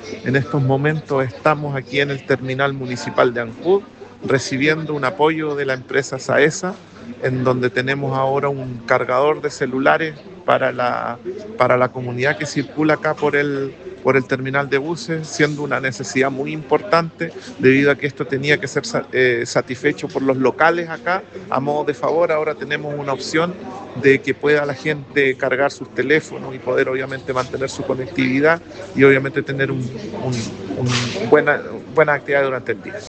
En estos momentos estamos aquí en el terminal municipal de Ancud recibiendo un apoyo de la empresa Saesa, en donde tenemos ahora un cargador de celulares para la comunidad que circula acá por el terminal de buses, siendo una necesidad muy importante debido a que esto tenía que ser satisfecho por los locales acá. A modo de favor, ahora tenemos una opción de que pueda la gente cargar sus teléfonos y poder obviamente mantener su conectividad y obviamente tener buena actividad durante el día.